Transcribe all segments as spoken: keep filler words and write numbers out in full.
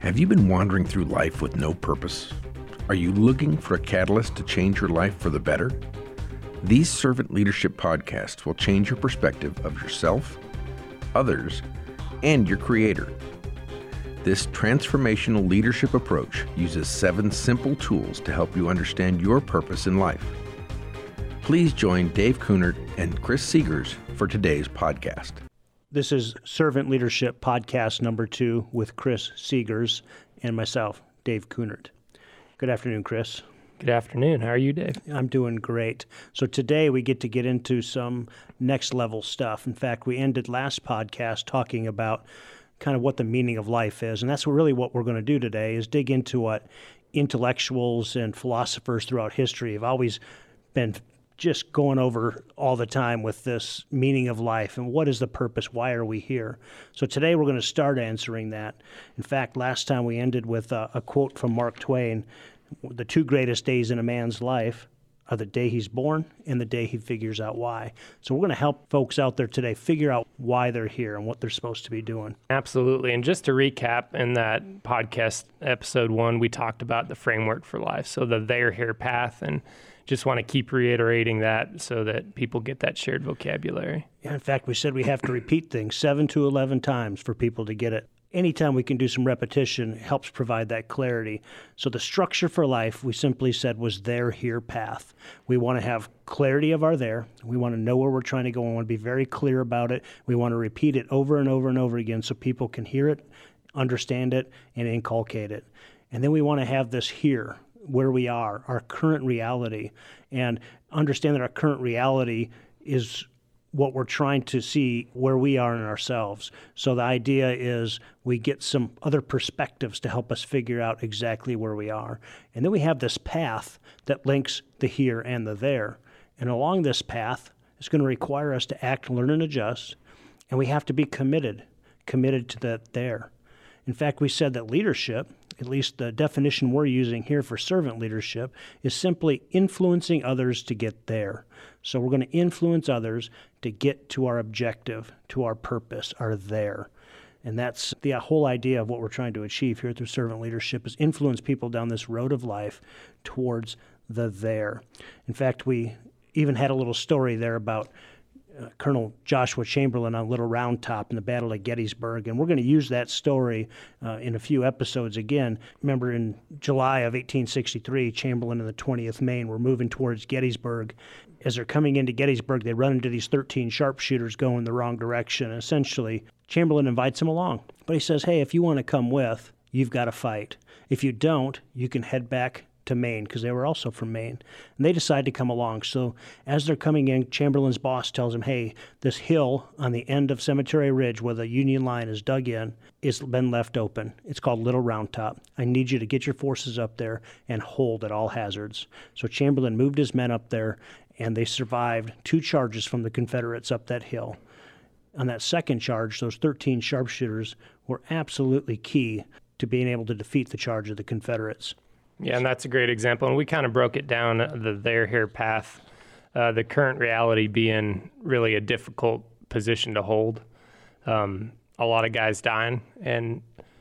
Have you been wandering through life with no purpose? Are you looking for a catalyst to change your life for the better? These servant leadership podcasts will change your perspective of yourself, others, and your Creator. This transformational leadership approach uses seven simple tools to help you understand your purpose in life. Please join Dave Kunert and Chris Seegers for today's podcast. This is Servant Leadership Podcast number two with Chris Seegers and myself, Dave Kunert. Good afternoon, Chris. Good afternoon. How are you, Dave? I'm doing great. So today we get to get into some next level stuff. In fact, we ended last podcast talking about kind of what the meaning of life is. And that's really what we're going to do today is dig into what intellectuals and philosophers throughout history have always been just going over all the time with this meaning of life and what is the purpose, why are we here? So today we're going to start answering that. In fact, last time we ended with a, a quote from Mark Twain, the two greatest days in a man's life are the day he's born and the day he figures out why. So we're going to help folks out there today figure out why they're here and what they're supposed to be doing. Absolutely. And just to recap, in that podcast, episode one, we talked about the framework for life. So the they're here path, and just want to keep reiterating that so that people get that shared vocabulary. Yeah, in fact, we said we have to repeat things seven to eleven times for people to get it. Anytime we can do some repetition helps provide that clarity. So the structure for life, we simply said, was there, here path. We want to have clarity of our there. We want to know where we're trying to go. We want to be very clear about it. We want to repeat it over and over and over again so people can hear it, understand it, and inculcate it. And then we want to have this here, where we are, our current reality, and understand that our current reality is what we're trying to see where we are in ourselves. So the idea is we get some other perspectives to help us figure out exactly where we are. And then we have this path that links the here and the there. And along this path, it's going to require us to act, learn, and adjust. And we have to be committed, committed to that there. In fact, we said that leadership, at least the definition we're using here for servant leadership, is simply influencing others to get there. So we're going to influence others to get to our objective, to our purpose, our there. And that's the whole idea of what we're trying to achieve here through servant leadership, is influence people down this road of life towards the there. In fact, we even had a little story there about Uh, Colonel Joshua Chamberlain on Little Round Top in the Battle of Gettysburg. And we're going to use that story uh, in a few episodes again. Remember, in July of eighteen sixty-three, Chamberlain and the twentieth Maine were moving towards Gettysburg. As they're coming into Gettysburg, they run into these thirteen sharpshooters going the wrong direction. And essentially, Chamberlain invites them along. But he says, hey, if you want to come with, you've got to fight. If you don't, you can head back to Maine, because they were also from Maine. And they decide to come along. So as they're coming in, Chamberlain's boss tells him, hey, this hill on the end of Cemetery Ridge where the Union line is dug in has been left open. It's called Little Round Top. I need you to get your forces up there and hold at all hazards. So Chamberlain moved his men up there, and they survived two charges from the Confederates up that hill. On that second charge, those thirteen sharpshooters were absolutely key to being able to defeat the charge of the Confederates. Yeah, and that's a great example. And we kind of broke it down, the there, here path, uh, the current reality being really a difficult position to hold. Um, a lot of guys dying, and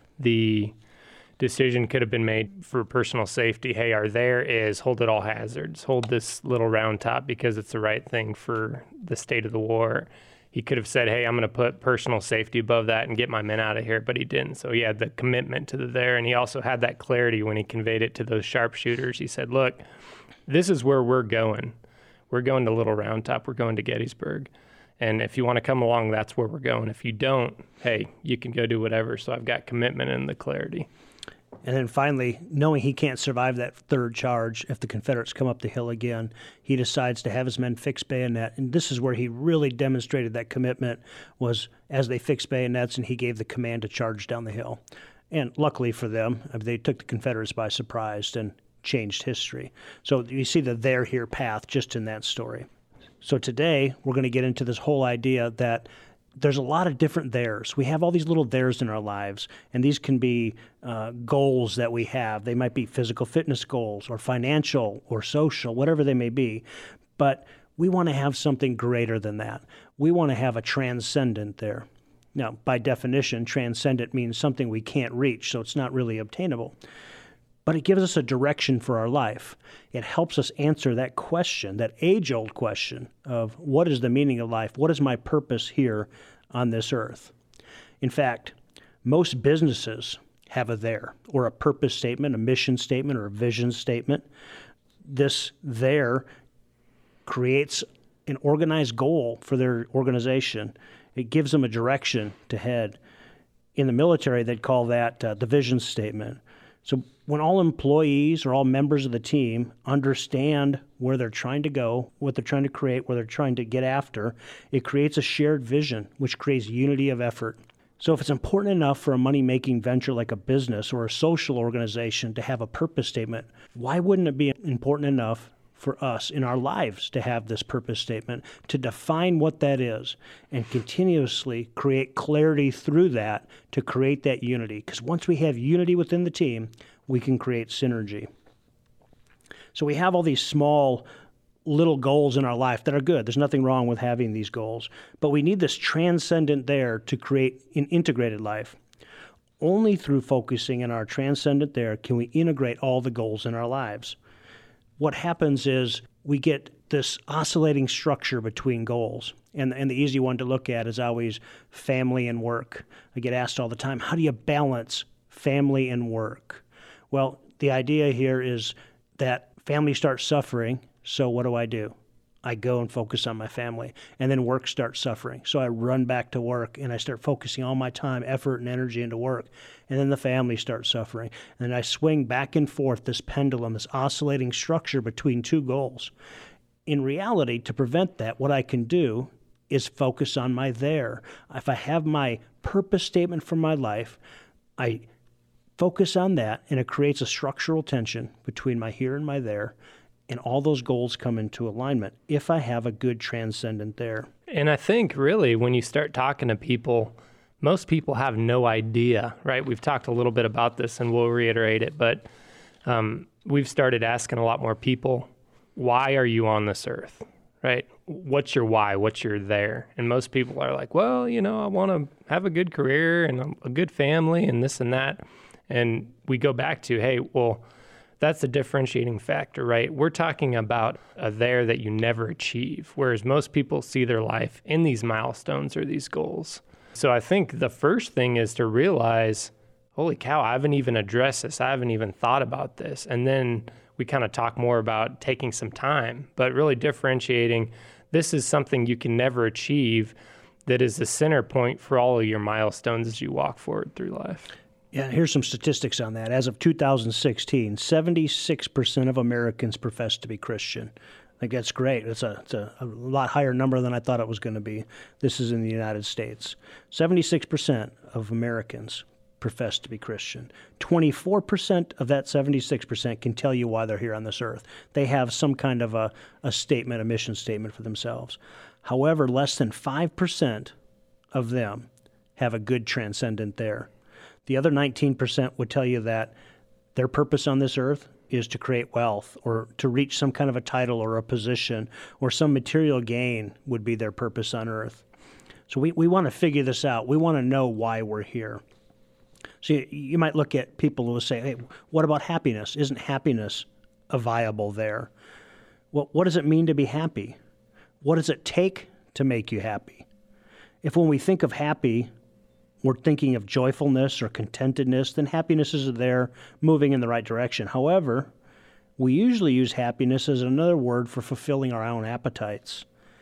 the decision could have been made for personal safety. Hey, our there is hold at all hazards, hold this Little Round Top because it's the right thing for the state of the war. He could have said, hey, I'm going to put personal safety above that and get my men out of here, but he didn't. So he had the commitment to the there, and he also had that clarity when he conveyed it to those sharpshooters. He said, look, this is where we're going. We're going to Little Round Top. We're going to Gettysburg. And if you want to come along, that's where we're going. If you don't, hey, you can go do whatever. So I've got commitment and the clarity. And then finally, knowing he can't survive that third charge if the Confederates come up the hill again, he decides to have his men fix bayonet. And this is where he really demonstrated that commitment, was as they fixed bayonets and he gave the command to charge down the hill. And luckily for them, they took the Confederates by surprise and changed history. So you see the there, here path just in that story. So today, we're going to get into this whole idea that there's a lot of different theirs. We have all these little theirs in our lives, and these can be uh, goals that we have. They might be physical fitness goals or financial or social, whatever they may be. But we want to have something greater than that. We want to have a transcendent there. Now, by definition, transcendent means something we can't reach, so it's not really obtainable. But it gives us a direction for our life. It helps us answer that question, that age-old question of what is the meaning of life? What is my purpose here on this earth? In fact, most businesses have a there, or a purpose statement, a mission statement, or a vision statement. This there creates an organized goal for their organization. It gives them a direction to head. In the military, they'd call that uh, the vision statement. So when all employees or all members of the team understand where they're trying to go, what they're trying to create, where they're trying to get after, it creates a shared vision, which creates unity of effort. So if it's important enough for a money-making venture like a business or a social organization to have a purpose statement, why wouldn't it be important enough for us in our lives to have this purpose statement, to define what that is, and continuously create clarity through that to create that unity? Because once we have unity within the team, we can create synergy. So we have all these small little goals in our life that are good. There's nothing wrong with having these goals. But we need this transcendent there to create an integrated life. Only through focusing on our transcendent there can we integrate all the goals in our lives. What happens is we get this oscillating structure between goals. And, and the easy one to look at is always family and work. I get asked all the time, how do you balance family and work? Well, the idea here is that family starts suffering, so what do I do? I go and focus on my family, and then work starts suffering. So I run back to work, and I start focusing all my time, effort, and energy into work. And then the family starts suffering. And then I swing back and forth, this pendulum, this oscillating structure between two goals. In reality, to prevent that, what I can do is focus on my there. If I have my purpose statement for my life, I focus on that, and it creates a structural tension between my here and my there. And all those goals come into alignment if I have a good transcendent there. And I think really when you start talking to people, most people have no idea, right? We've talked a little bit about this and we'll reiterate it, but um, we've started asking a lot more people, why are you on this earth, right? What's your why? What's your there? And most people are like, well, you know, I want to have a good career and a good family and this and that. And we go back to, hey, well, that's a differentiating factor, right? We're talking about a there that you never achieve, whereas most people see their life in these milestones or these goals. So I think the first thing is to realize, holy cow, I haven't even addressed this. I haven't even thought about this. And then we kind of talk more about taking some time, but really differentiating, this is something you can never achieve that is the center point for all of your milestones as you walk forward through life. Yeah, here's some statistics on that. As of two thousand sixteen, seventy-six percent of Americans profess to be Christian. I think that's great. It's a, it's a, a lot higher number than I thought it was going to be. This is in the United States. seventy-six percent of Americans profess to be Christian. twenty-four percent of that seventy-six percent can tell you why they're here on this earth. They have some kind of a, a statement, a mission statement for themselves. However, less than five percent of them have a good transcendent there. The other nineteen percent would tell you that their purpose on this earth is to create wealth or to reach some kind of a title or a position or some material gain would be their purpose on earth. So we, we want to figure this out. We want to know why we're here. So you, you might look at people who will say, hey, what about happiness? Isn't happiness a viable there? Well, what does it mean to be happy? What does it take to make you happy? If when we think of happy, we're thinking of joyfulness or contentedness, then happiness is there moving in the right direction. However, we usually use happiness as another word for fulfilling our own appetites.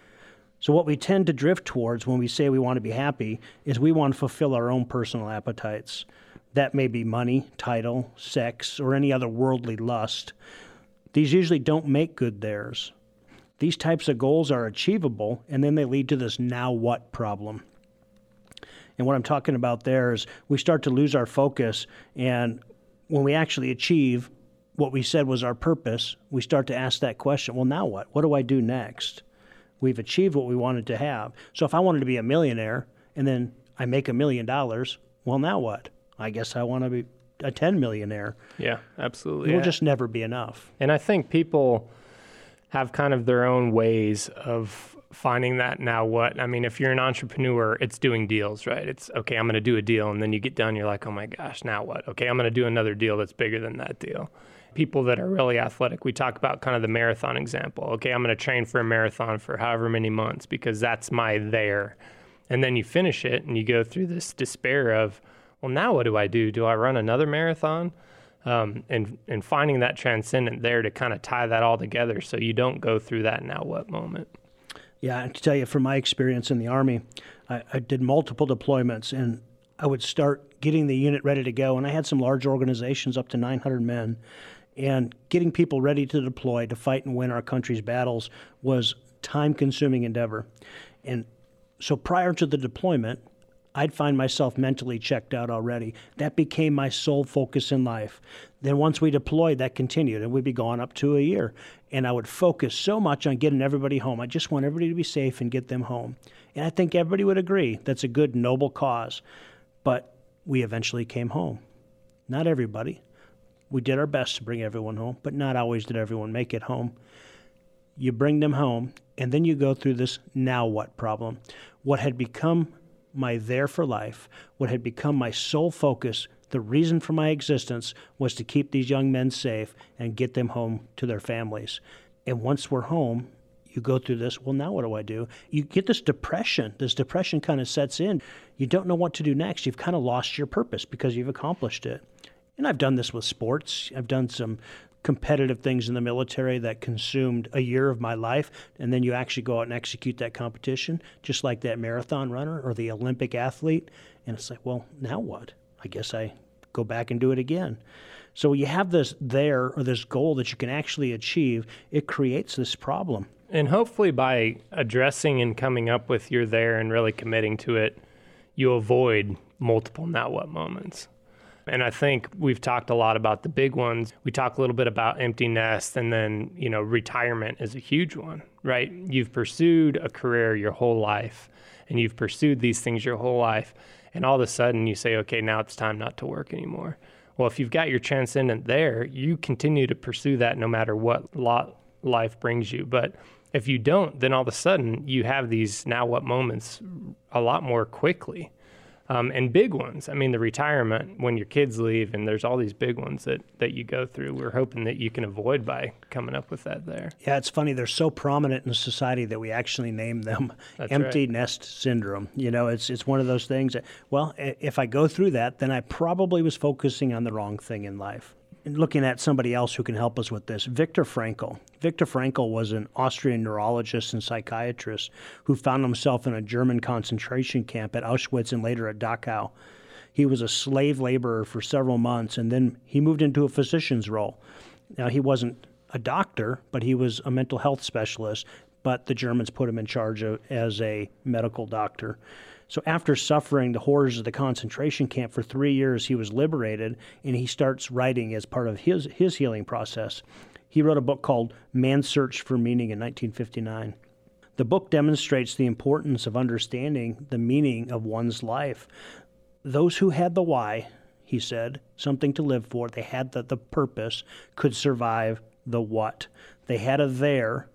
So what we tend to drift towards when we say we want to be happy is we want to fulfill our own personal appetites. That may be money, title, sex, or any other worldly lust. These usually don't make good theirs. These types of goals are achievable, and then they lead to this now what problem. And what I'm talking about there is we start to lose our focus, and when we actually achieve what we said was our purpose, we start to ask that question, well, now what? What do I do next? We've achieved what we wanted to have. So if I wanted to be a millionaire and then I make a million dollars, well, now what? I guess I want to be a ten millionaire. Yeah, absolutely. It will yeah. just never be enough. And I think people have kind of their own ways of finding that now what? I mean, if you're an entrepreneur, it's doing deals, right? It's, okay, I'm going to do a deal, and then you get done, you're like, oh my gosh, now what? Okay, I'm going to do another deal that's bigger than that deal. People that are really athletic, we talk about kind of the marathon example. Okay, I'm going to train for a marathon for however many months because that's my there. And then you finish it and you go through this despair of, well, now what do I do? Do I run another marathon? Um, and, and finding that transcendent there to kind of tie that all together so you don't go through that now what moment. Yeah, and to tell you from my experience in the Army, I, I did multiple deployments, and I would start getting the unit ready to go. And I had some large organizations, up to nine hundred men, and getting people ready to deploy to fight and win our country's battles was time-consuming endeavor. And so prior to the deployment, I'd find myself mentally checked out already. That became my sole focus in life. Then once we deployed, that continued, and we'd be gone up to a year. And I would focus so much on getting everybody home. I just want everybody to be safe and get them home. And I think everybody would agree that's a good, noble cause. But we eventually came home. Not everybody. We did our best to bring everyone home, but not always did everyone make it home. You bring them home, and then you go through this now what problem. What had become my there for life, what had become my sole focus, the reason for my existence, was to keep these young men safe and get them home to their families. And once we're home, you go through this, well, now what do I do? You get this depression. This depression kind of sets in. You don't know what to do next. You've kind of lost your purpose because you've accomplished it. And I've done this with sports. I've done some competitive things in the military that consumed a year of my life, and then you actually go out and execute that competition, just like that marathon runner or the Olympic athlete. And it's like, well, now what? I guess I go back and do it again. So you have this there, or this goal that you can actually achieve, it creates this problem. And hopefully by addressing and coming up with your there and really committing to it, you avoid multiple now what moments. And I think we've talked a lot about the big ones. We talk a little bit about empty nest, and then, you know, retirement is a huge one, right? You've pursued a career your whole life, and you've pursued these things your whole life, and all of a sudden you say, okay, now it's time not to work anymore. Well, if you've got your transcendent there, you continue to pursue that no matter what lot life brings you. But if you don't, then all of a sudden you have these now what moments a lot more quickly. Um, and big ones. I mean, the retirement, when your kids leave, and there's all these big ones that, that you go through. We're hoping that you can avoid by coming up with that there. Yeah, it's funny. They're so prominent in society that we actually name them That's empty right. nest syndrome. You know, it's it's one of those things that, well, if I go through that, then I probably was focusing on the wrong thing in life. And looking at somebody else who can help us with this, Viktor Frankl. Viktor Frankl was an Austrian neurologist and psychiatrist who found himself in a German concentration camp at Auschwitz and later at Dachau. He was a slave laborer for several months, and then he moved into a physician's role. Now, he wasn't a doctor, but he was a mental health specialist, but the Germans put him in charge of, as a medical doctor. So after suffering the horrors of the concentration camp for three years, he was liberated, and he starts writing as part of his, his healing process. He wrote a book called Man's Search for Meaning in nineteen fifty-nine. The book demonstrates the importance of understanding the meaning of one's life. Those who had the why, he said, something to live for, they had the, the purpose, could survive the what. They had a there,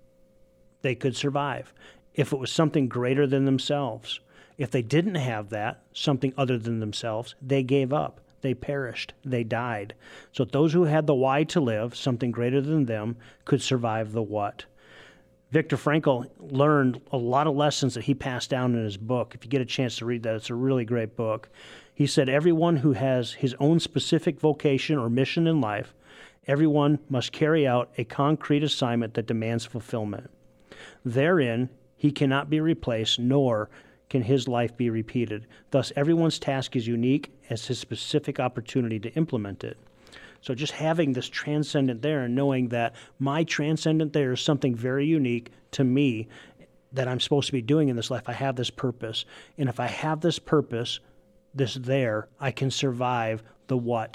they could survive. If it was something greater than themselves. If they didn't have that, something other than themselves, they gave up. They perished. They died. So those who had the why to live, something greater than them, could survive the what. Viktor Frankl learned a lot of lessons that he passed down in his book. If you get a chance to read that, it's a really great book. He said, everyone who has his own specific vocation or mission in life, everyone must carry out a concrete assignment that demands fulfillment. Therein, he cannot be replaced, nor can his life be repeated. Thus, everyone's task is unique as his specific opportunity to implement it. So just having this transcendent there and knowing that my transcendent there is something very unique to me that I'm supposed to be doing in this life. I have this purpose. And if I have this purpose, this there, I can survive the what.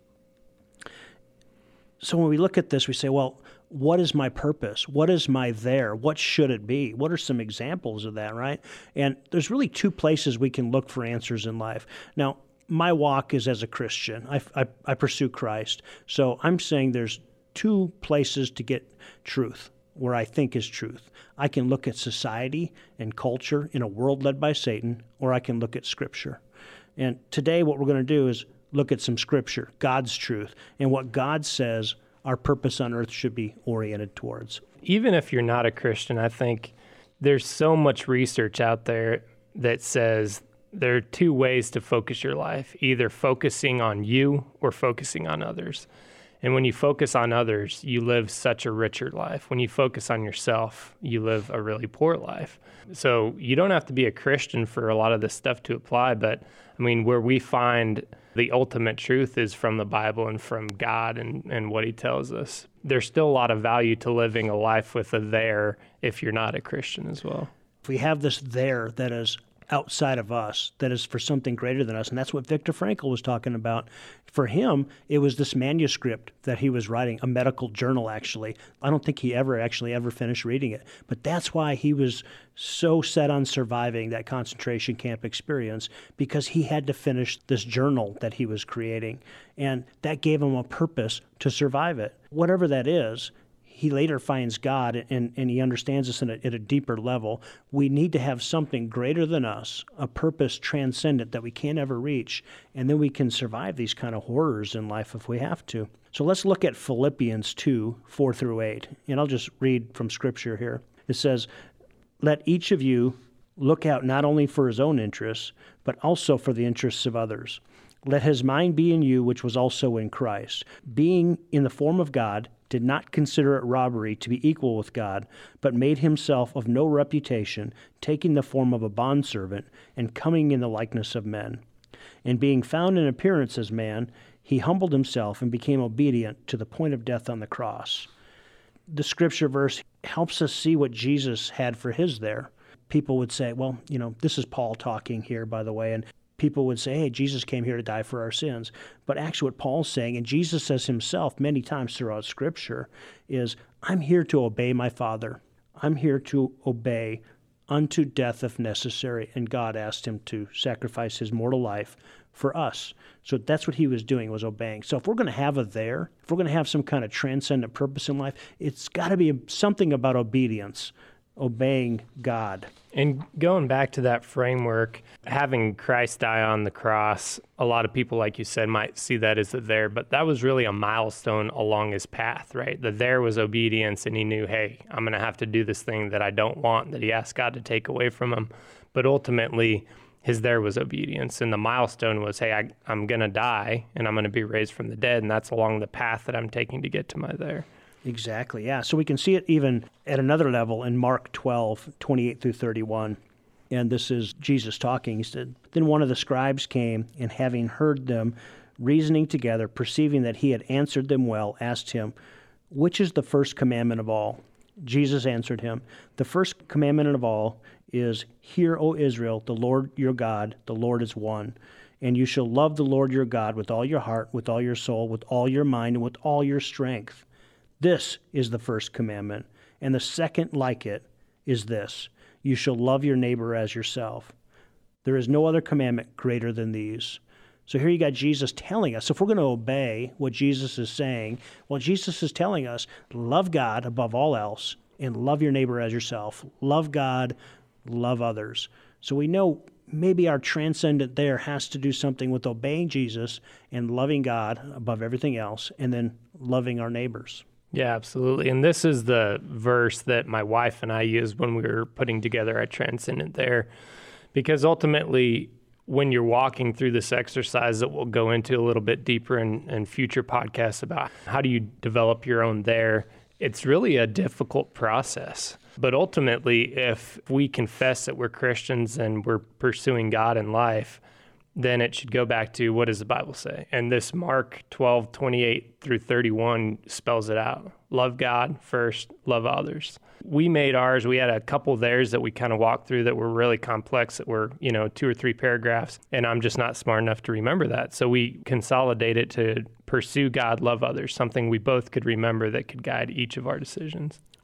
So when we look at this, we say, well, what is my purpose? What is my there? What should it be? What are some examples of that, right? And there's really two places we can look for answers in life. Now, my walk is as a Christian. I, I, I pursue Christ. So I'm saying there's two places to get truth. where I think is truth. I can look at society and culture in a world led by Satan, or I can look at Scripture. And today what we're going to do is look at some Scripture, God's truth, and what God says our purpose on earth should be oriented towards. Even if you're not a Christian, I think there's so much research out there that says there are two ways to focus your life, either focusing on you or focusing on others. And when you focus on others, you live such a richer life. When you focus on yourself, you live a really poor life. So you don't have to be a Christian for a lot of this stuff to apply, but I mean, where we find the ultimate truth is from the Bible and from God and, and what he tells us. There's still a lot of value to living a life with a there if you're not a Christian as well. If we have this there that is outside of us, that is for something greater than us. And that's what Viktor Frankl was talking about. For him, it was this manuscript that he was writing, a medical journal, actually. I don't think he ever actually ever finished reading it. But that's why he was so set on surviving that concentration camp experience, because he had to finish this journal that he was creating. And that gave him a purpose to survive it. Whatever that is, he later finds God, and, and he understands this in a, at a deeper level. We need to have something greater than us, a purpose transcendent that we can't ever reach, and then we can survive these kind of horrors in life if we have to. So let's look at Philippians two, four through eight, and I'll just read from Scripture here. It says, "Let each of you look out not only for his own interests, but also for the interests of others. Let his mind be in you, which was also in Christ, being in the form of God, did not consider it robbery to be equal with God, but made himself of no reputation, taking the form of a bondservant, and coming in the likeness of men. And being found in appearance as man, he humbled himself and became obedient to the point of death on the cross." The Scripture verse helps us see what Jesus had for his there. People would say, well, you know, this is Paul talking here, by the way, and people would say, hey, Jesus came here to die for our sins. But actually what Paul's saying, and Jesus says himself many times throughout Scripture, is, I'm here to obey my Father. I'm here to obey unto death if necessary. And God asked him to sacrifice his mortal life for us. So that's what he was doing, was obeying. So if we're going to have a there, if we're going to have some kind of transcendent purpose in life, it's got to be something about obedience, obeying God. And going back to that framework, having Christ die on the cross, a lot of people, like you said, might see that as the there, but that was really a milestone along his path, right? The there was obedience, and he knew, hey, I'm going to have to do this thing that I don't want, that he asked God to take away from him. But ultimately, his there was obedience, and the milestone was, hey, I, I'm going to die, and I'm going to be raised from the dead, and that's along the path that I'm taking to get to my there. Exactly, yeah. So we can see it even at another level in Mark twelve, twenty-eight through thirty-one. And this is Jesus talking. He said, "Then one of the scribes came, and having heard them reasoning together, perceiving that he had answered them well, asked him, 'Which is the first commandment of all?' Jesus answered him, 'The first commandment of all is, Hear, O Israel, the Lord your God, the Lord is one. And you shall love the Lord your God with all your heart, with all your soul, with all your mind, and with all your strength. This is the first commandment, and the second like it is this, you shall love your neighbor as yourself. There is no other commandment greater than these." So here you got Jesus telling us, if we're going to obey what Jesus is saying, well, Jesus is telling us, love God above all else, and love your neighbor as yourself. Love God, love others. So we know maybe our transcendent there has to do something with obeying Jesus and loving God above everything else, and then loving our neighbors. Yeah, absolutely. And this is the verse that my wife and I used when we were putting together our Transcendent There, because ultimately, when you're walking through this exercise that we'll go into a little bit deeper in, in future podcasts about how do you develop your own there, it's really a difficult process. But ultimately, if we confess that we're Christians and we're pursuing God in life, then it should go back to, what does the Bible say? And this Mark twelve, twenty-eight through thirty-one spells it out. Love God first, love others. We made ours. We had a couple theirs that we kind of walked through that were really complex, that were, you know, two or three paragraphs, and I'm just not smart enough to remember that. So we consolidated it to pursue God, love others, something we both could remember that could guide each of our decisions.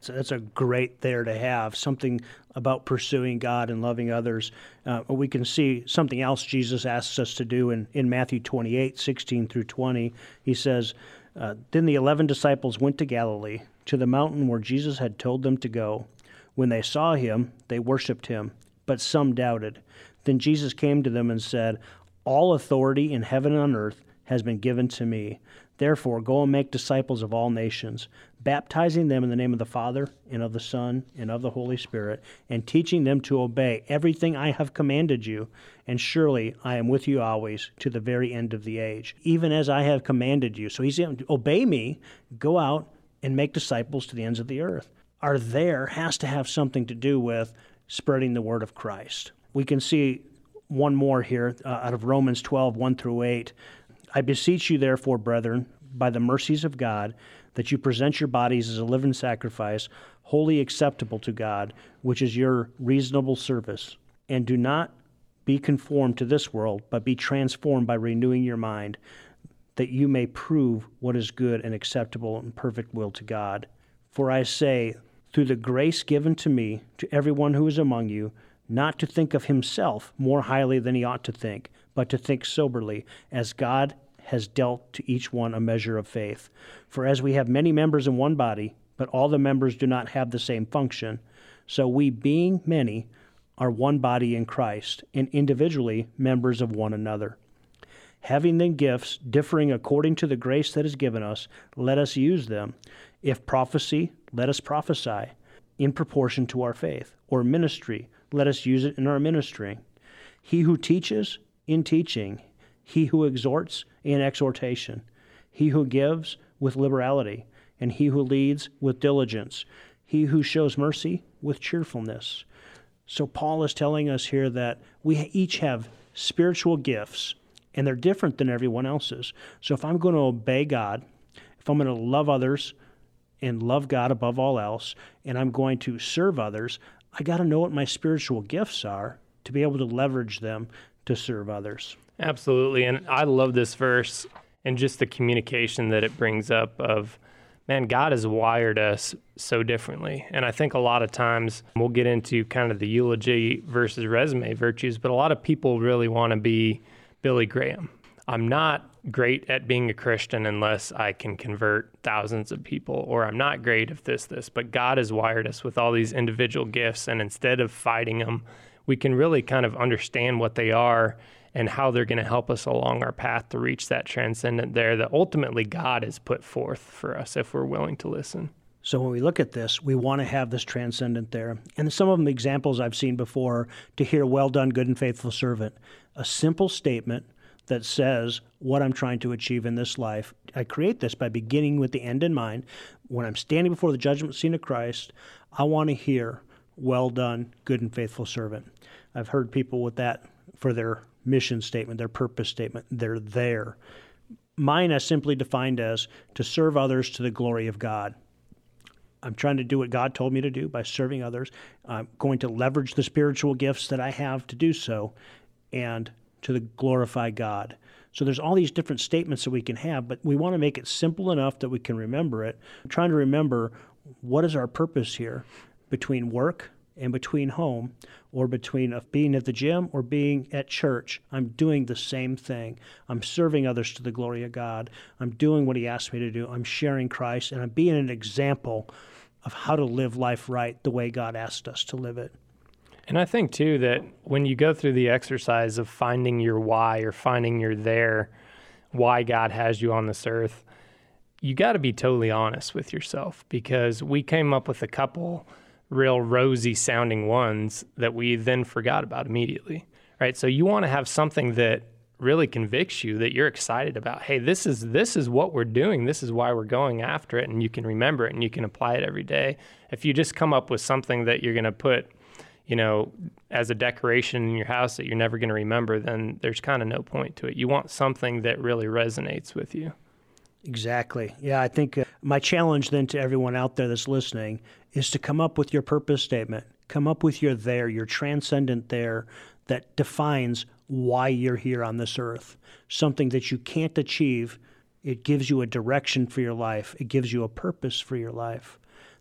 So that's a great there to have, something about pursuing God and loving others. Uh, we can see something else Jesus asks us to do in, in Matthew twenty-eight, sixteen through twenty. He says, uh, Then the eleven disciples went to Galilee, to the mountain where Jesus had told them to go. When they saw him, they worshipped him, but some doubted. Then Jesus came to them and said, All authority in heaven and on earth has been given to me. Therefore, go and make disciples of all nations, baptizing them in the name of the Father, and of the Son, and of the Holy Spirit, and teaching them to obey everything I have commanded you. And surely I am with you always, to the very end of the age, even as I have commanded you. So he's saying, obey me, go out and make disciples to the ends of the earth. Our there has to have something to do with spreading the word of Christ. We can see one more here uh, out of Romans twelve, one through eight. I beseech you, therefore, brethren, by the mercies of God, that you present your bodies as a living sacrifice, wholly acceptable to God, which is your reasonable service. And do not be conformed to this world, but be transformed by renewing your mind, that you may prove what is good and acceptable and perfect will to God. For I say, through the grace given to me, to everyone who is among you, not to think of himself more highly than he ought to think, but to think soberly, as God has dealt to each one a measure of faith. For as we have many members in one body, but all the members do not have the same function, so we, being many, are one body in Christ, and individually members of one another. Having then gifts differing according to the grace that is given us, let us use them. If prophecy, let us prophesy in proportion to our faith. Or ministry, let us use it in our ministry. He who teaches, in teaching. He who exhorts, in exhortation. He who gives, with liberality. And he who leads, with diligence. He who shows mercy, with cheerfulness. So Paul is telling us here that we each have spiritual gifts, and they're different than everyone else's. So if I'm going to obey God, if I'm going to love others and love God above all else, and I'm going to serve others, I got to know what my spiritual gifts are to be able to leverage them to serve others. Absolutely. And I love this verse and just the communication that it brings up of, man, God has wired us so differently. And I think a lot of times we'll get into kind of the eulogy versus resume virtues, but a lot of people really want to be Billy Graham. I'm not great at being a Christian unless I can convert thousands of people, or I'm not great at this, this, but God has wired us with all these individual gifts. And instead of fighting them, we can really kind of understand what they are and how they're going to help us along our path to reach that transcendent there that ultimately God has put forth for us if we're willing to listen. So when we look at this, we want to have this transcendent there. And some of them examples I've seen before to hear, well done, good and faithful servant. A simple statement that says what I'm trying to achieve in this life. I create this by beginning with the end in mind. When I'm standing before the judgment seat of Christ, I want to hear, well done, good and faithful servant. I've heard people with that for their mission statement, their purpose statement. They're there. Mine is simply defined as to serve others to the glory of God. I'm trying to do what God told me to do by serving others. I'm going to leverage the spiritual gifts that I have to do so and to the glorify God. So there's all these different statements that we can have, but we want to make it simple enough that we can remember it. I'm trying to remember what is our purpose here between work and between home, or between being at the gym or being at church. I'm doing the same thing. I'm serving others to the glory of God. I'm doing what he asked me to do. I'm sharing Christ, and I'm being an example of how to live life right the way God asked us to live it. And I think, too, that when you go through the exercise of finding your why or finding your there, why God has you on this earth, you got to be totally honest with yourself, because we came up with a couple real rosy sounding ones that we then forgot about immediately, right? So you want to have something that really convicts you, that you're excited about. Hey, this is this is what we're doing. This is why we're going after it, and you can remember it and you can apply it every day. If you just come up with something that you're going to put, you know, as a decoration in your house that you're never going to remember, then there's kind of no point to it. You want something that really resonates with you. Exactly. Yeah, I think uh, my challenge then to everyone out there that's listening is to come up with your purpose statement. Come up with your there, your transcendent there that defines why you're here on this earth. Something that you can't achieve. It gives you a direction for your life. It gives you a purpose for your life.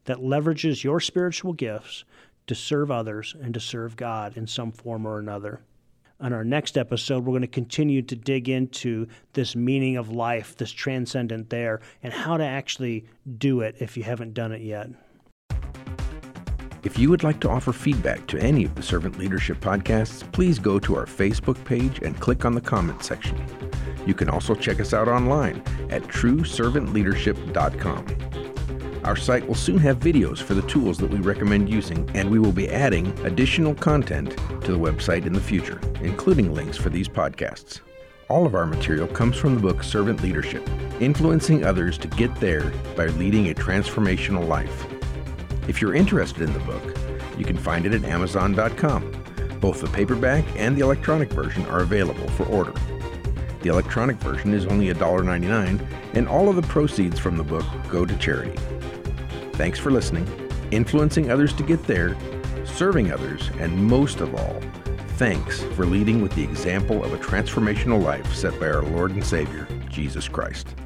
that leverages your spiritual gifts to serve others and to serve God in some form or another. On our next episode, we're going to continue to dig into this meaning of life, this transcendent there, and how to actually do it if you haven't done it yet. If you would like to offer feedback to any of the Servant Leadership podcasts, please go to our Facebook page and click on the comment section. You can also check us out online at true servant leadership dot com. Our site will soon have videos for the tools that we recommend using, and we will be adding additional content to the website in the future, including links for these podcasts. All of our material comes from the book Servant Leadership, Influencing Others to Get There by Leading a Transformational Life. If you're interested in the book, you can find it at amazon dot com. Both the paperback and the electronic version are available for order. The electronic version is only one dollar and ninety-nine cents, and all of the proceeds from the book go to charity. Thanks for listening, influencing others to get there, serving others, and most of all, thanks for leading with the example of a transformational life set by our Lord and Savior, Jesus Christ.